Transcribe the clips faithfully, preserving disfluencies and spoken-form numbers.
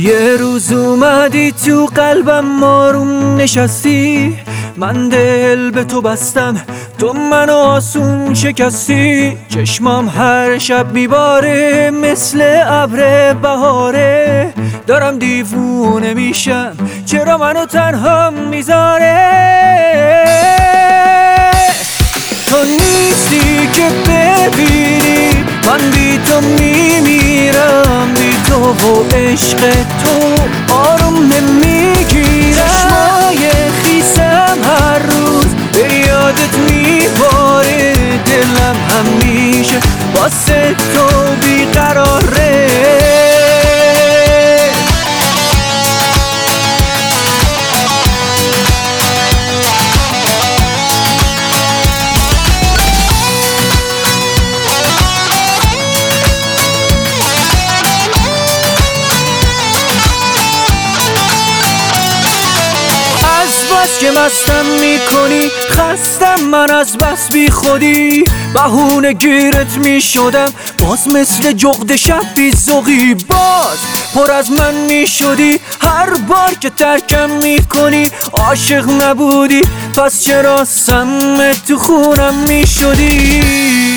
یه روز اومدی تو قلبم آروم نشستی، من دل به تو بستم تو منو آسون شکستی. چشمام هر شب میباره مثل ابر بهاره، دارم دیوونه میشم چرا منو تنها میذاره. تو نیستی که ببینی من بی تو میمیرم، بی تو و عشق تو آروم نمیگیرم. چشمای خیسم هر روز به یادت میباره، دلم همیشه واسه تو بیقراره. بس که مستم میکنی خستم من از بس بی خودی، بهونه گیرت میشدم باز مثل جغد شب بی ذوقی. باز پر از من میشدی هر بار که ترکم میکنی. عاشق نبودی پس چرا سم تو خونم میشدی.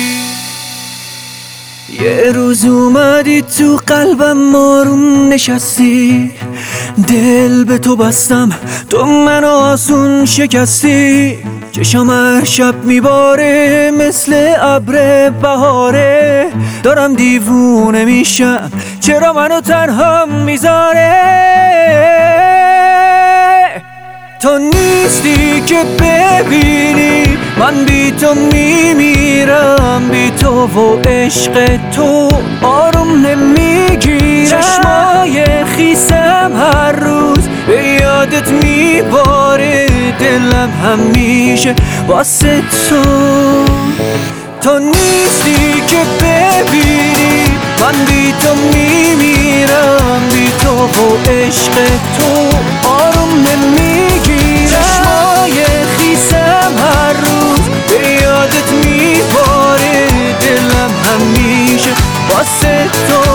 یه روز اومدی تو قلبم آروم نشستی، دل به تو بستم تو منو آسون شکستی. چشم هر شب میباره مثل ابر بهاره، دارم دیوونه میشم چرا منو تنها میذاره. تو نیستی که ببینی من بی تو میمیرم، بی تو و عشق تو آروم نمیگیرم. چشمای خیسم هر روز به یادت میباره، دلم همیشه واسه تو. تو نیستی که ببینی من بی تو میمیرم، بی تو و عشق تو آروم نمیگیرم. چشمای خیسم هر روز به یادت میباره، دلم همیشه واسه تو